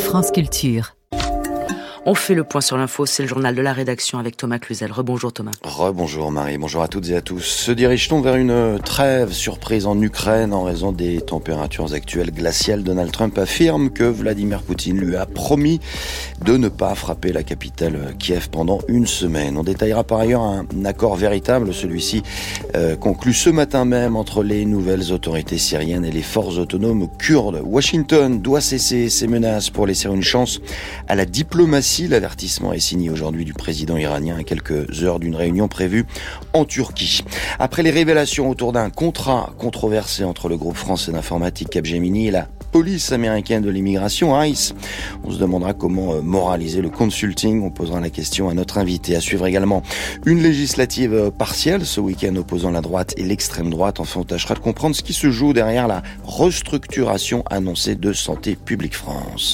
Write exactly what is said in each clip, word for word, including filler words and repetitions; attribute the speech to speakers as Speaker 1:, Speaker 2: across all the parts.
Speaker 1: France Culture.
Speaker 2: On fait le point sur l'info, c'est le journal de la rédaction avec Thomas Cluzel. Rebonjour Thomas.
Speaker 3: Rebonjour Marie, bonjour à toutes et à tous. Se dirige-t-on vers une trêve surprise en Ukraine en raison des températures actuelles glaciales? Donald Trump affirme que Vladimir Poutine lui a promis de ne pas frapper la capitale Kiev pendant une semaine. On détaillera par ailleurs un accord véritable, celui-ci euh, conclu ce matin même entre les nouvelles autorités syriennes et les forces autonomes kurdes. Washington doit cesser ses menaces pour laisser une chance à la diplomatie. L'avertissement est signé aujourd'hui du président iranien à quelques heures d'une réunion prévue en Turquie. Après les révélations autour d'un contrat controversé entre le groupe français d'informatique Capgemini et la police américaine de l'immigration, I C E, on se demandera comment moraliser le consulting. On posera la question à notre invité. À suivre également une législative partielle ce week-end opposant la droite et l'extrême droite. Enfin, on tâchera de comprendre ce qui se joue derrière la restructuration annoncée de Santé publique France.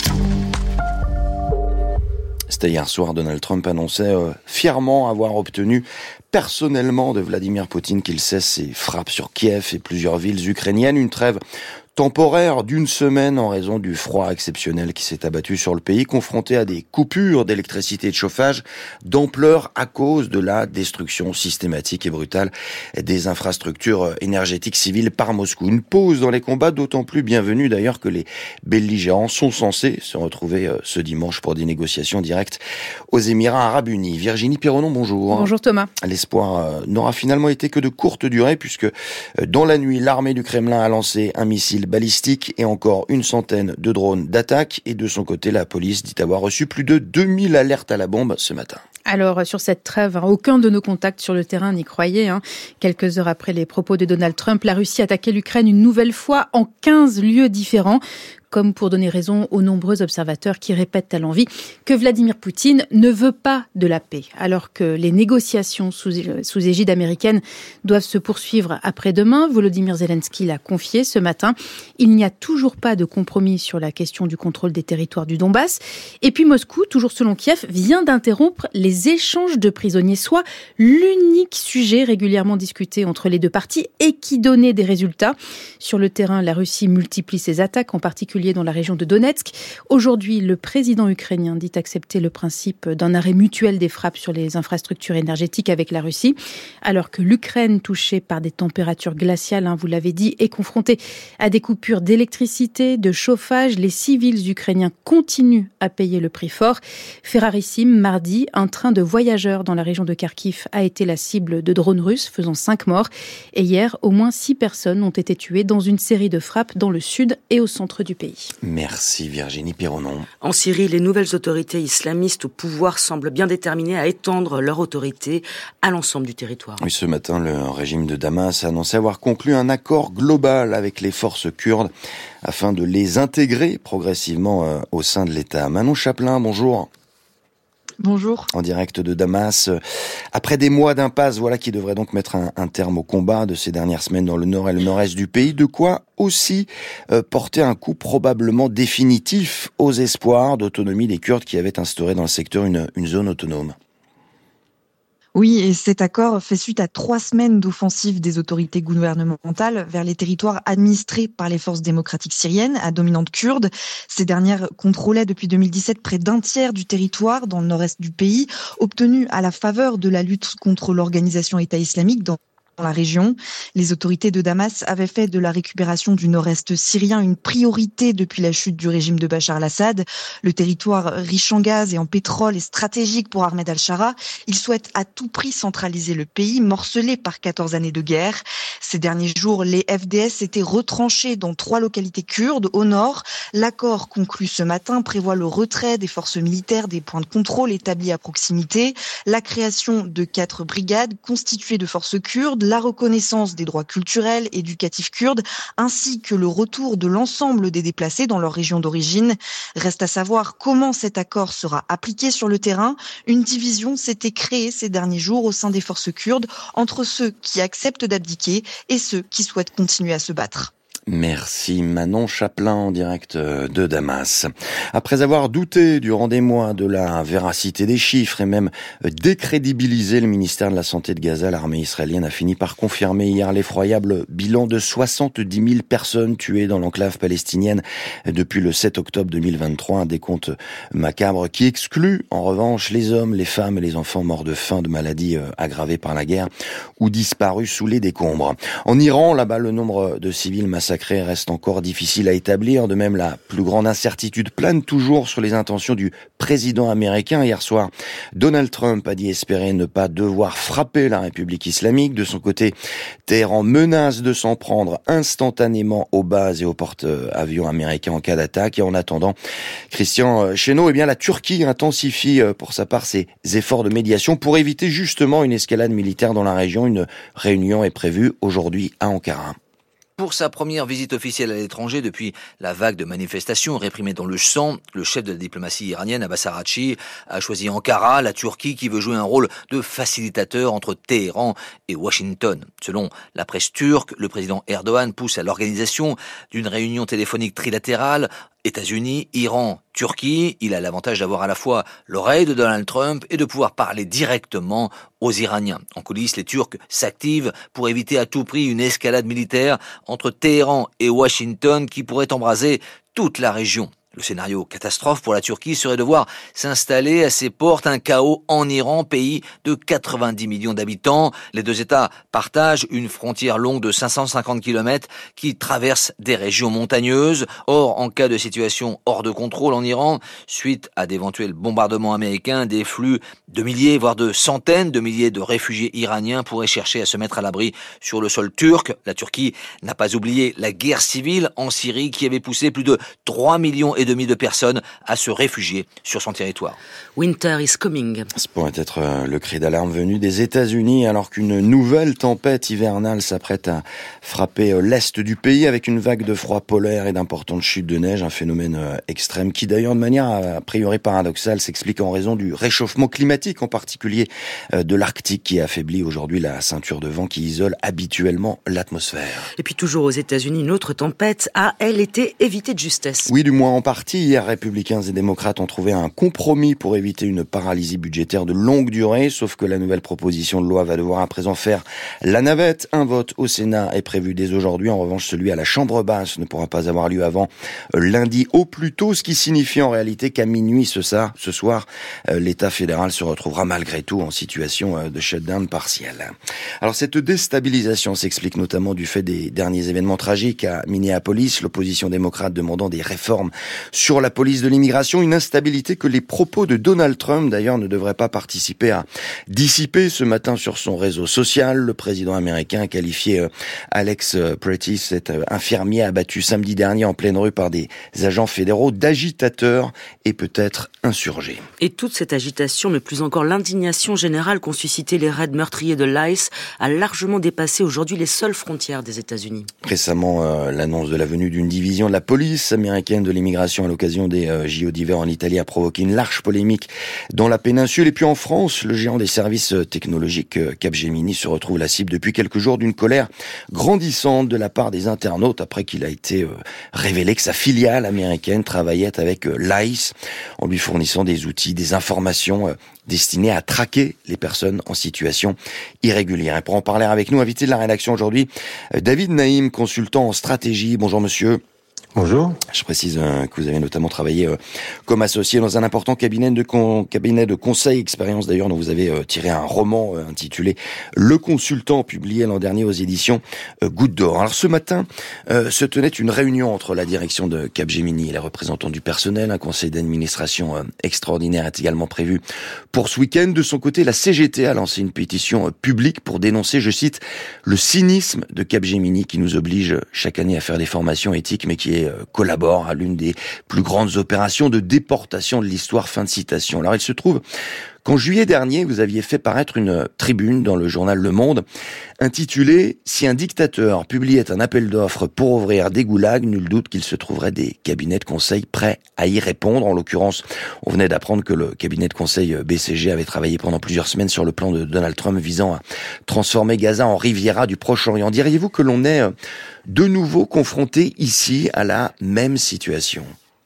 Speaker 3: C'était hier soir, Donald Trump annonçait euh, fièrement avoir obtenu personnellement de Vladimir Poutine qu'il cesse ses frappes sur Kiev et plusieurs villes ukrainiennes. Une trêve temporaire d'une semaine en raison du froid exceptionnel qui s'est abattu sur le pays, confronté à des coupures d'électricité et de chauffage d'ampleur à cause de la destruction systématique et brutale des infrastructures énergétiques civiles par Moscou. Une pause dans les combats d'autant plus bienvenue d'ailleurs que les belligérants sont censés se retrouver ce dimanche pour des négociations directes aux Émirats Arabes Unis. Virginie Pironon, bonjour.
Speaker 4: Bonjour Thomas.
Speaker 3: L'espoir n'aura finalement été que de courte durée puisque dans la nuit, l'armée du Kremlin a lancé un missile balistique et encore une centaine de drones d'attaque. Et de son côté, la police dit avoir reçu plus de deux mille alertes à la bombe ce matin.
Speaker 4: Alors, sur cette trêve, aucun de nos contacts sur le terrain n'y croyait. Hein. Quelques heures après les propos de Donald Trump, la Russie attaquait l'Ukraine une nouvelle fois en quinze lieux différents, comme pour donner raison aux nombreux observateurs qui répètent à l'envi que Vladimir Poutine ne veut pas de la paix, alors que les négociations sous, sous égide américaine doivent se poursuivre après-demain. Volodymyr Zelensky l'a confié ce matin. Il n'y a toujours pas de compromis sur la question du contrôle des territoires du Donbass. Et puis Moscou, toujours selon Kiev, vient d'interrompre les échanges de prisonniers, soit l'unique sujet régulièrement discuté entre les deux parties et qui donnait des résultats. Sur le terrain, la Russie multiplie ses attaques, en particulier dans la région de Donetsk. Aujourd'hui, le président ukrainien dit accepter le principe d'un arrêt mutuel des frappes sur les infrastructures énergétiques avec la Russie, alors que l'Ukraine, touchée par des températures glaciales, hein, vous l'avez dit, est confrontée à des coupures d'électricité, de chauffage. Les civils ukrainiens continuent à payer le prix fort. Fait rarissime, mardi, un train de voyageurs dans la région de Kharkiv a été la cible de drones russes, faisant cinq morts. Et hier, au moins six personnes ont été tuées dans une série de frappes dans le sud et au centre du pays.
Speaker 3: Merci Virginie Pironon.
Speaker 2: En Syrie, les nouvelles autorités islamistes au pouvoir semblent bien déterminées à étendre leur autorité à l'ensemble du territoire.
Speaker 3: Oui, ce matin, le régime de Damas a annoncé avoir conclu un accord global avec les forces kurdes afin de les intégrer progressivement euh, au sein de l'État. Manon Chaplin, bonjour.
Speaker 5: Bonjour.
Speaker 3: En direct de Damas. Après des mois d'impasse, voilà qui devrait donc mettre un, un terme au combat de ces dernières semaines dans le nord et le nord-est du pays. De quoi aussi euh, porter un coup probablement définitif aux espoirs d'autonomie des Kurdes qui avaient instauré dans le secteur une, une zone autonome.
Speaker 5: Oui, et cet accord fait suite à trois semaines d'offensive des autorités gouvernementales vers les territoires administrés par les forces démocratiques syriennes à dominante kurde. Ces dernières contrôlaient depuis deux mille dix-sept près d'un tiers du territoire dans le nord-est du pays, obtenu à la faveur de la lutte contre l'organisation État islamique dans Dans la région. Les autorités de Damas avaient fait de la récupération du nord-est syrien une priorité depuis la chute du régime de Bachar al-Assad. Le territoire riche en gaz et en pétrole est stratégique pour Ahmed al-Shara. Il souhaite à tout prix centraliser le pays, morcelé par quatorze années de guerre. Ces derniers jours, les F D S étaient retranchés dans trois localités kurdes au nord. L'accord conclu ce matin prévoit le retrait des forces militaires des points de contrôle établis à proximité, la création de quatre brigades constituées de forces kurdes, la reconnaissance des droits culturels, éducatifs kurdes, ainsi que le retour de l'ensemble des déplacés dans leur région d'origine. Reste à savoir comment cet accord sera appliqué sur le terrain. Une division s'était créée ces derniers jours au sein des forces kurdes entre ceux qui acceptent d'abdiquer et ceux qui souhaitent continuer à se battre.
Speaker 3: Merci Manon Chaplin en direct de Damas. Après avoir douté durant des mois de la véracité des chiffres et même décrédibilisé le ministère de la Santé de Gaza, l'armée israélienne a fini par confirmer hier l'effroyable bilan de soixante-dix mille personnes tuées dans l'enclave palestinienne depuis le sept octobre deux mille vingt-trois. Un décompte macabre qui exclut en revanche les hommes, les femmes et les enfants morts de faim, de maladies aggravées par la guerre ou disparus sous les décombres. En Iran, là-bas, le nombre de civils massacrés reste encore difficile à établir. De même, la plus grande incertitude plane toujours sur les intentions du président américain. Hier soir, Donald Trump a dit espérer ne pas devoir frapper la République islamique. De son côté, Téhéran menace de s'en prendre instantanément aux bases et aux porte-avions américains en cas d'attaque. Et en attendant, Christian Chesneau, eh bien, la Turquie intensifie pour sa part ses efforts de médiation pour éviter justement une escalade militaire dans la région. Une réunion est prévue aujourd'hui à Ankara.
Speaker 1: Pour sa première visite officielle à l'étranger depuis la vague de manifestations réprimées dans le sang, le chef de la diplomatie iranienne, Abbas Araghchi, a choisi Ankara, la Turquie, qui veut jouer un rôle de facilitateur entre Téhéran et Washington. Selon la presse turque, le président Erdogan pousse à l'organisation d'une réunion téléphonique trilatérale États-Unis, Iran, Turquie. Il a l'avantage d'avoir à la fois l'oreille de Donald Trump et de pouvoir parler directement aux Iraniens. En coulisses, les Turcs s'activent pour éviter à tout prix une escalade militaire entre Téhéran et Washington qui pourrait embraser toute la région. Le scénario catastrophe pour la Turquie serait de voir s'installer à ses portes un chaos en Iran, pays de quatre-vingt-dix millions d'habitants. Les deux États partagent une frontière longue de cinq cent cinquante kilomètres qui traverse des régions montagneuses. Or, en cas de situation hors de contrôle en Iran, suite à d'éventuels bombardements américains, des flux de milliers, voire de centaines de milliers de réfugiés iraniens pourraient chercher à se mettre à l'abri sur le sol turc. La Turquie n'a pas oublié la guerre civile en Syrie qui avait poussé plus de trois millions et demi de personnes à se réfugier sur son territoire.
Speaker 2: Winter is coming.
Speaker 3: Ce pourrait être le cri d'alarme venu des États-Unis alors qu'une nouvelle tempête hivernale s'apprête à frapper l'est du pays avec une vague de froid polaire et d'importantes chutes de neige, un phénomène extrême qui d'ailleurs de manière a priori paradoxale s'explique en raison du réchauffement climatique, en particulier de l'Arctique qui affaiblit aujourd'hui la ceinture de vent qui isole habituellement l'atmosphère.
Speaker 2: Et puis toujours aux États-Unis, une autre tempête a, elle, été évitée de justesse.
Speaker 3: Oui, du moins en partie. Hier, républicains et démocrates ont trouvé un compromis pour éviter une paralysie budgétaire de longue durée, sauf que la nouvelle proposition de loi va devoir à présent faire la navette. Un vote au Sénat est prévu dès aujourd'hui. En revanche, celui à la Chambre basse ne pourra pas avoir lieu avant lundi au plus tôt, ce qui signifie en réalité qu'à minuit ce soir, ce soir, l'État fédéral se retrouvera malgré tout en situation de shutdown partiel. Alors cette déstabilisation s'explique notamment du fait des derniers événements tragiques à Minneapolis, l'opposition démocrate demandant des réformes sur la police de l'immigration, une instabilité que les propos de Donald Trump d'ailleurs ne devraient pas participer à dissiper. Ce matin sur son réseau social, le président américain a qualifié Alex Prentice, cet infirmier abattu samedi dernier en pleine rue par des agents fédéraux, d'agitateur et peut-être insurgé.
Speaker 2: Et toute cette agitation, mais plus encore l'indignation générale qu'ont suscité les raids meurtriers de l'ICE, a largement dépassé aujourd'hui les seules frontières des États-Unis.
Speaker 3: Récemment, euh, l'annonce de la venue d'une division de la police américaine de l'immigration à l'occasion des euh, J O d'hiver en Italie a provoqué une large polémique dans la péninsule. Et puis en France, le géant des services technologiques euh, Capgemini se retrouve la cible depuis quelques jours d'une colère grandissante de la part des internautes après qu'il a été euh, révélé que sa filiale américaine travaillait avec euh, l'ICE en lui fournissant des outils, des informations euh, destinées à traquer les personnes en situation irrégulière. Et pour en parler avec nous, invité de la rédaction aujourd'hui, euh, David Naïm, consultant en stratégie. Bonjour monsieur.
Speaker 6: Bonjour.
Speaker 3: Je précise euh, que vous avez notamment travaillé euh, comme associé dans un important cabinet de, con, cabinet de conseil, expérience d'ailleurs dont vous avez euh, tiré un roman euh, intitulé Le Consultant, publié l'an dernier aux éditions euh, Goutte d'Or. Alors ce matin euh, se tenait une réunion entre la direction de Capgemini et les représentants du personnel. Un conseil d'administration euh, extraordinaire est également prévu pour ce week-end. De son côté, la C G T a lancé une pétition euh, publique pour dénoncer, je cite, le cynisme de Capgemini qui nous oblige chaque année à faire des formations éthiques mais qui est collabore à l'une des plus grandes opérations de déportation de l'histoire. Fin de citation. Alors il se trouve qu'en juillet dernier, vous aviez fait paraître une tribune dans le journal Le Monde, intitulée « Si un dictateur publiait un appel d'offres pour ouvrir des goulags, nul doute qu'il se trouverait des cabinets de conseil prêts à y répondre ». En l'occurrence, on venait d'apprendre que le cabinet de conseil B C G avait travaillé pendant plusieurs semaines sur le plan de Donald Trump visant à transformer Gaza en Riviera du Proche-Orient. Diriez-vous que l'on est de nouveau confronté ici à la même situation ?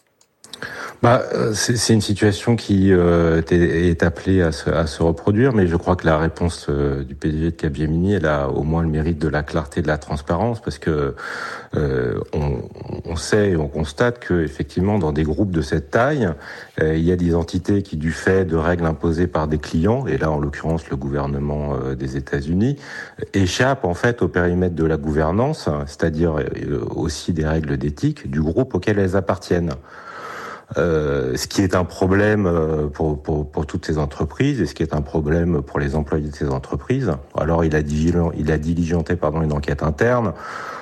Speaker 6: Bah, c'est, c'est une situation qui euh, est appelée à se, à se reproduire, mais je crois que la réponse euh, du P D G de Capgemini, elle a au moins le mérite de la clarté, de la transparence, parce que euh, on, on sait et on constate que effectivement, dans des groupes de cette taille, euh, il y a des entités qui, du fait de règles imposées par des clients, et là en l'occurrence le gouvernement euh, des États-Unis, échappent en fait au périmètre de la gouvernance, c'est-à-dire euh, aussi des règles d'éthique du groupe auquel elles appartiennent. Euh, ce qui est un problème pour, pour, pour toutes ces entreprises et ce qui est un problème pour les employés de ces entreprises. Alors il a, diligent, il a diligenté pardon, une enquête interne.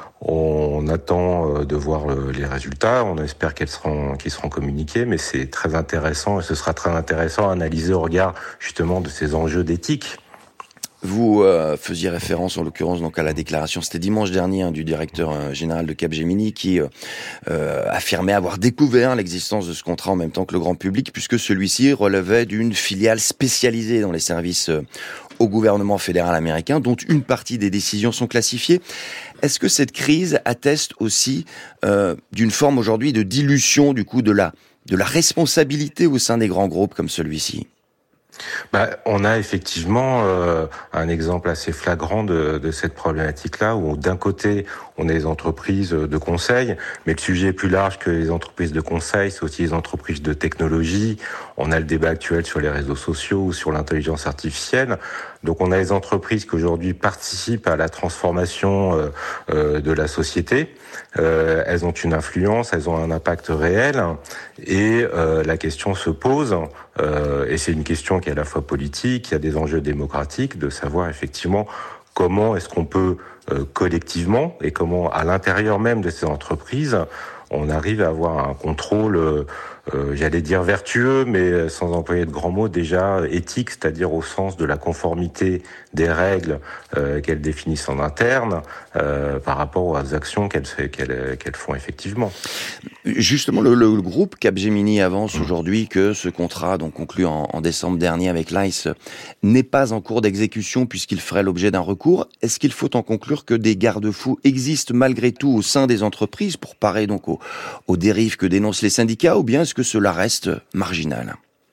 Speaker 6: On attend de voir les résultats. On espère qu'elles seront, qu'ils seront communiqués, mais c'est très intéressant et ce sera très intéressant à analyser au regard justement de ces enjeux d'éthique.
Speaker 3: Vous euh, faisiez référence en l'occurrence donc à la déclaration, c'était dimanche dernier, hein, du directeur euh, général de Capgemini qui euh, euh, affirmait avoir découvert l'existence de ce contrat en même temps que le grand public, puisque celui-ci relevait d'une filiale spécialisée dans les services euh, au gouvernement fédéral américain, dont une partie des décisions sont classifiées. Est-ce que cette crise atteste aussi euh, d'une forme aujourd'hui de dilution du coup de la de la responsabilité au sein des grands groupes comme celui-ci ?
Speaker 6: Bah, on a effectivement euh, un exemple assez flagrant de, de cette problématique-là, où d'un côté, on a les entreprises de conseil, mais le sujet est plus large que les entreprises de conseil, c'est aussi les entreprises de technologie. On a le débat actuel sur les réseaux sociaux ou sur l'intelligence artificielle. Donc on a les entreprises qui aujourd'hui participent à la transformation euh, euh, de la société. Euh, elles ont une influence, elles ont un impact réel, et euh, la question se pose, euh, et c'est une question qui est à la fois politique, il y a des enjeux démocratiques, de savoir effectivement comment est-ce qu'on peut euh, collectivement, et comment à l'intérieur même de ces entreprises, on arrive à avoir un contrôle, euh, euh, j'allais dire vertueux, mais sans employer de grands mots, déjà éthique, c'est-à-dire au sens de la conformité des règles euh, qu'elles définissent en interne euh, par rapport aux actions qu'elles, qu'elles, qu'elles font effectivement.
Speaker 3: Justement, le, le groupe Capgemini avance aujourd'hui que ce contrat, donc conclu en, en décembre dernier avec l'I C E, n'est pas en cours d'exécution puisqu'il ferait l'objet d'un recours. Est-ce qu'il faut en conclure que des garde-fous existent malgré tout au sein des entreprises pour parer donc aux, aux dérives que dénoncent les syndicats, ou bien est-ce que cela reste marginal ?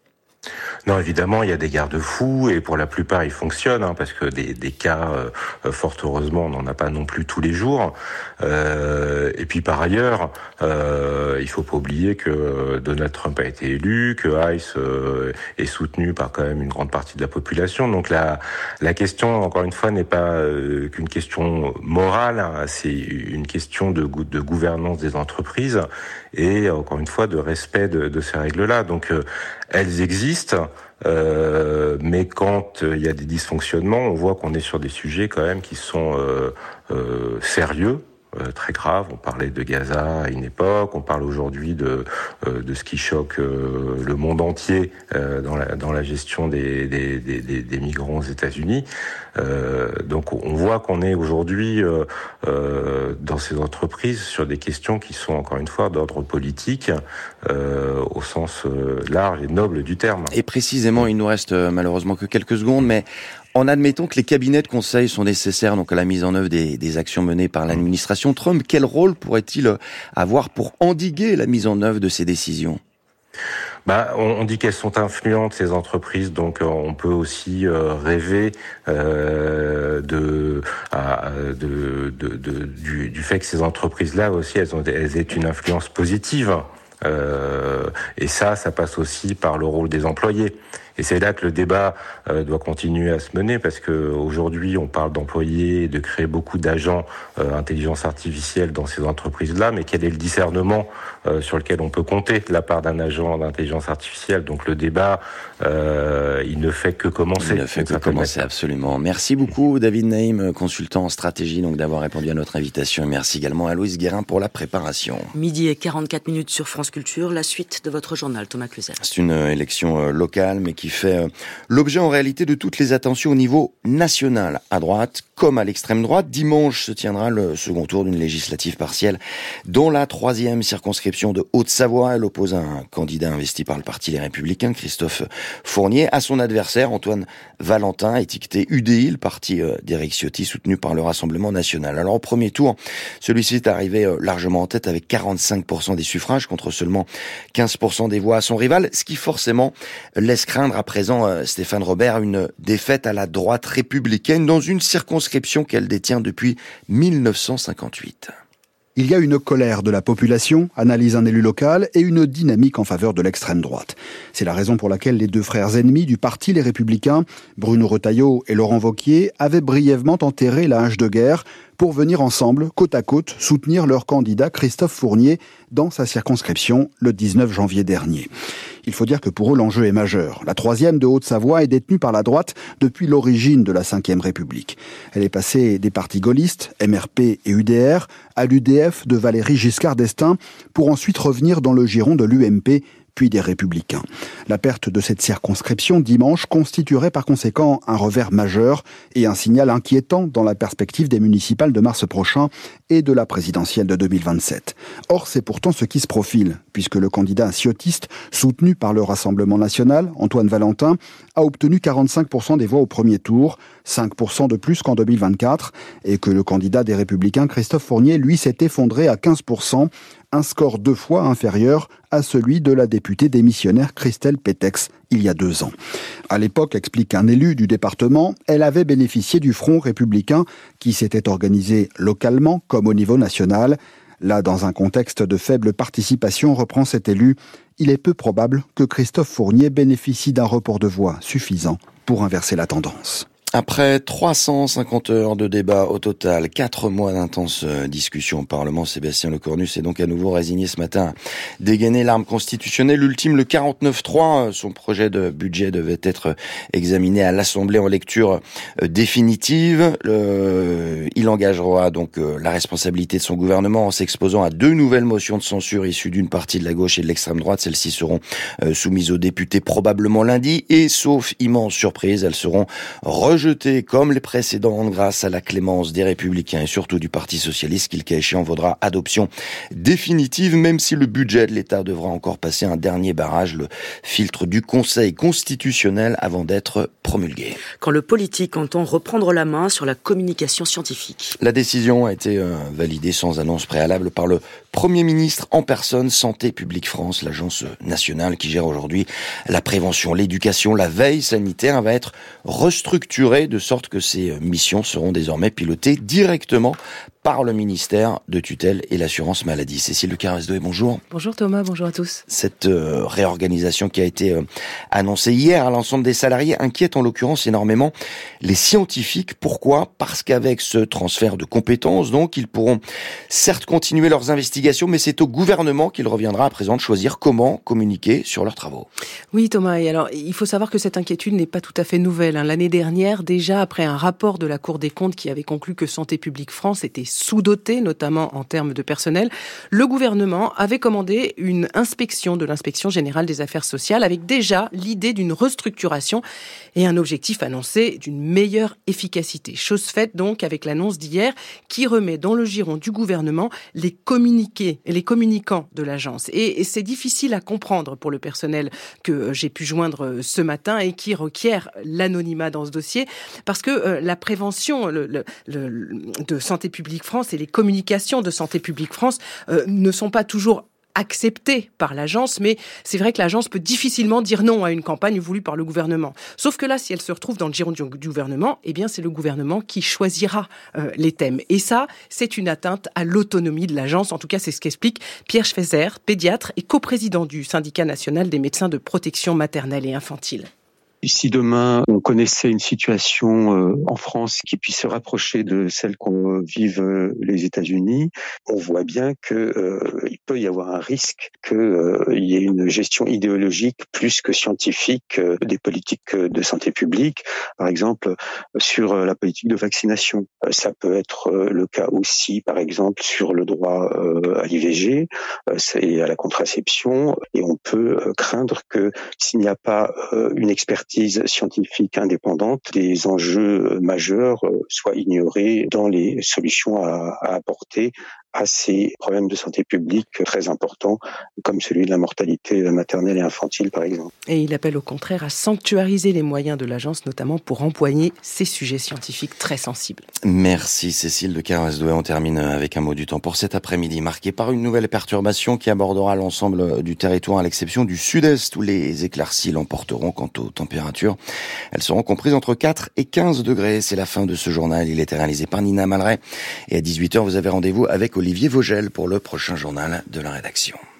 Speaker 6: Non, évidemment, il y a des garde-fous et pour la plupart, ils fonctionnent, hein, parce que des, des cas, euh, fort heureusement, on n'en a pas non plus tous les jours. Euh, et puis par ailleurs, euh, il faut pas oublier que Donald Trump a été élu, que I C E euh, est soutenu par quand même une grande partie de la population. Donc la, la question, encore une fois, n'est pas euh, qu'une question morale, hein, c'est une question de, de gouvernance des entreprises et encore une fois de respect de, de ces règles-là. Donc euh, elles existent. Euh, mais quand il euh, y a des dysfonctionnements, on voit qu'on est sur des sujets quand même qui sont euh, euh, sérieux, euh, très graves. On parlait de Gaza à une époque, on parle aujourd'hui de euh, de ce qui choque euh, le monde entier euh, dans la dans la gestion des des des, des migrants aux États-Unis. Euh, donc on voit qu'on est aujourd'hui euh, euh, dans ces entreprises sur des questions qui sont encore une fois d'ordre politique euh, au sens euh, large et noble du terme.
Speaker 3: Et précisément, il nous reste euh, malheureusement que quelques secondes, mais en admettant que les cabinets de conseil sont nécessaires donc à la mise en œuvre des, des actions menées par l'administration Trump, quel rôle pourrait-il avoir pour endiguer la mise en œuvre de ces décisions ?
Speaker 6: Bah, on, on dit qu'elles sont influentes, ces entreprises, donc euh, on peut aussi euh, rêver euh, de, à, de, de, de du, du fait que ces entreprises-là aussi, elles ont, elles aient une influence positive. Euh, et ça, ça passe aussi par le rôle des employés. Et c'est là que le débat euh, doit continuer à se mener, parce que aujourd'hui, on parle d'employés et de créer beaucoup d'agents euh, intelligence artificielle dans ces entreprises-là, mais quel est le discernement euh, sur lequel on peut compter de la part d'un agent d'intelligence artificielle ? Donc le débat, euh, il ne fait que commencer.
Speaker 3: Il ne fait que commencer, absolument. Merci beaucoup, David Naïm, consultant en stratégie, donc d'avoir répondu à notre invitation. Et merci également à Louise Guérin pour la préparation.
Speaker 2: Midi et quarante-quatre minutes sur France Culture, la suite de votre journal, Thomas Cluzel.
Speaker 3: C'est une élection locale, mais qui qui fait l'objet en réalité de toutes les attentions au niveau national, à droite comme à l'extrême droite. Dimanche se tiendra le second tour d'une législative partielle dans la troisième circonscription de Haute-Savoie. Elle oppose un candidat investi par le parti Les Républicains, Christophe Fournier, à son adversaire Antoine Valentin, étiqueté U D I, le parti d'Éric Ciotti, soutenu par le Rassemblement national. Alors au premier tour, celui-ci est arrivé largement en tête avec quarante-cinq pour cent des suffrages contre seulement quinze pour cent des voix à son rival, ce qui forcément laisse craindre à présent Stéphane Robert une défaite à la droite républicaine dans une circonscription qu'elle détient depuis mille neuf cent cinquante-huit.
Speaker 7: Il y a une colère de la population, analyse un élu local, et une dynamique en faveur de l'extrême droite. C'est la raison pour laquelle les deux frères ennemis du parti Les Républicains, Bruno Retailleau et Laurent Wauquiez, avaient brièvement enterré la hache de guerre pour venir ensemble, côte à côte, soutenir leur candidat Christophe Fournier dans sa circonscription le dix-neuf janvier dernier. Il faut dire que pour eux, l'enjeu est majeur. La troisième de Haute-Savoie est détenue par la droite depuis l'origine de la cinquième République. Elle est passée des partis gaullistes, M R P et U D R, à l'U D F de Valéry Giscard d'Estaing, pour ensuite revenir dans le giron de l'U M P, puis des Républicains. La perte de cette circonscription dimanche constituerait par conséquent un revers majeur et un signal inquiétant dans la perspective des municipales de mars prochain et de la présidentielle de deux mille vingt-sept. Or, c'est pourtant ce qui se profile, puisque le candidat ciotiste, soutenu par le Rassemblement national, Antoine Valentin, a obtenu quarante-cinq pour cent des voix au premier tour, cinq pour cent de plus qu'en deux mille vingt-quatre, et que le candidat des Républicains, Christophe Fournier, lui, s'est effondré à quinze pour cent, un score deux fois inférieur à celui de la députée démissionnaire Christelle Pétex il y a deux ans. À l'époque, explique un élu du département, elle avait bénéficié du Front républicain qui s'était organisé localement comme au niveau national. Là, dans un contexte de faible participation, reprend cet élu, il est peu probable que Christophe Fournier bénéficie d'un report de voix suffisant pour inverser la tendance.
Speaker 3: Après trois cent cinquante heures de débat au total, quatre mois d'intenses discussions au Parlement, Sébastien Lecornu s'est donc à nouveau résigné ce matin à dégainer l'arme constitutionnelle ultime, le quarante-neuf trois. Son projet de budget devait être examiné à l'Assemblée en lecture définitive. Le... Il engagera donc la responsabilité de son gouvernement en s'exposant à deux nouvelles motions de censure issues d'une partie de la gauche et de l'extrême droite. Celles-ci seront soumises aux députés probablement lundi et, sauf immense surprise, elles seront rejetées comme les précédentes grâce à la clémence des Républicains et surtout du Parti Socialiste, qui le cas échéant vaudra adoption définitive, même si le budget de l'État devra encore passer un dernier barrage, le filtre du Conseil constitutionnel, avant d'être promulgué.
Speaker 2: Quand le politique entend reprendre la main sur la communication scientifique.
Speaker 3: La décision a été euh, validée sans annonce préalable par le Premier ministre en personne, Santé publique France, l'agence nationale qui gère aujourd'hui la prévention, l'éducation, la veille sanitaire, va être restructurée de sorte que ces missions seront désormais pilotées directement par le ministère de tutelle et l'assurance maladie. Cécile Le Carrasdoé, bonjour.
Speaker 8: Bonjour Thomas, bonjour à tous.
Speaker 3: Cette euh, réorganisation qui a été euh, annoncée hier à l'ensemble des salariés inquiète en l'occurrence énormément les scientifiques. Pourquoi ? Parce qu'avec ce transfert de compétences, donc, ils pourront certes continuer leurs investigations, mais c'est au gouvernement qu'il reviendra à présent de choisir comment communiquer sur leurs travaux.
Speaker 8: Oui Thomas, et alors il faut savoir que cette inquiétude n'est pas tout à fait nouvelle. L'année dernière, déjà après un rapport de la Cour des comptes qui avait conclu que Santé publique France était sous-doté, notamment en termes de personnel, le gouvernement avait commandé une inspection de l'Inspection générale des affaires sociales avec déjà l'idée d'une restructuration et un objectif annoncé d'une meilleure efficacité. Chose faite donc avec l'annonce d'hier qui remet dans le giron du gouvernement les communiqués, les communicants de l'agence. Et, et c'est difficile à comprendre pour le personnel que j'ai pu joindre ce matin et qui requiert l'anonymat dans ce dossier parce que euh, la prévention le, le, le, de Santé publique France et les communications de Santé publique France euh, ne sont pas toujours acceptées par l'agence, mais c'est vrai que l'agence peut difficilement dire non à une campagne voulue par le gouvernement. Sauf que là, si elle se retrouve dans le giron du, du gouvernement, eh bien c'est le gouvernement qui choisira euh, les thèmes. Et ça, c'est une atteinte à l'autonomie de l'agence. En tout cas, c'est ce qu'explique Pierre Schweizer, pédiatre et coprésident du syndicat national des médecins de protection maternelle et infantile.
Speaker 9: Si demain on connaissait une situation euh, en France qui puisse se rapprocher de celle qu'on vivent euh, les États-Unis, on voit bien que euh, il peut y avoir un risque qu'il euh, y ait une gestion idéologique plus que scientifique euh, des politiques de santé publique. Par exemple, sur la politique de vaccination, ça peut être le cas aussi, par exemple, sur le droit euh, à l'I V G euh, et à la contraception. Et on peut euh, craindre que s'il n'y a pas euh, une expertise scientifique indépendante, des enjeux majeurs euh, soient ignorés dans les solutions à, à apporter à ces problèmes de santé publique très importants, comme celui de la mortalité maternelle et infantile, par exemple.
Speaker 8: Et il appelle au contraire à sanctuariser les moyens de l'agence, notamment pour empoigner ces sujets scientifiques très sensibles.
Speaker 3: Merci Cécile de Carrasdouet. On termine avec un mot du temps pour cet après-midi, marqué par une nouvelle perturbation qui abordera l'ensemble du territoire, à l'exception du sud-est, où les éclaircies l'emporteront. Quant aux températures, elles seront comprises entre quatre et quinze degrés. C'est la fin de ce journal. Il était réalisé par Nina Malray. Et à dix-huit heures, vous avez rendez-vous avec Olivier Vogel pour le prochain journal de la rédaction.